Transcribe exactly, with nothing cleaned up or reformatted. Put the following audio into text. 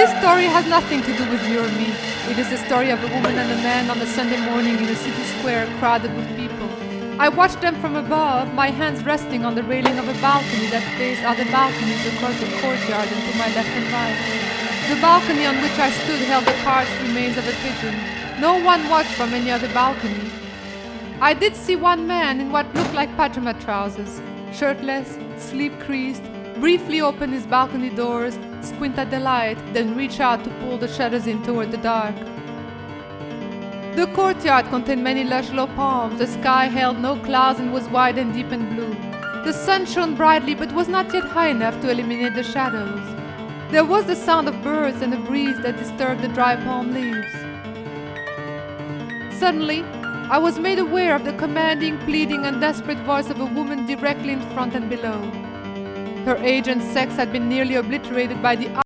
This story has nothing to do with you or me. It is the story of a woman and a man on a Sunday morning in a city square crowded with people. I watched them from above, my hands resting on the railing of a balcony that faced other balconies across the courtyard and to my left and right. The balcony on which I stood held the parched remains of a pigeon. No one watched from any other balcony. I did see one man in what looked like pajama trousers, shirtless, sleeve-creased, briefly open his balcony doors, squint at the light, then reach out to pull the shutters in toward the dark. The courtyard contained many lush low palms. The sky held no clouds and was wide and deep and blue. The sun shone brightly but was not yet high enough to eliminate the shadows. There was the sound of birds and a breeze that disturbed the dry palm leaves. Suddenly, I was made aware of the commanding, pleading, and desperate voice of a woman directly in front and below. Her age and sex had been nearly obliterated by the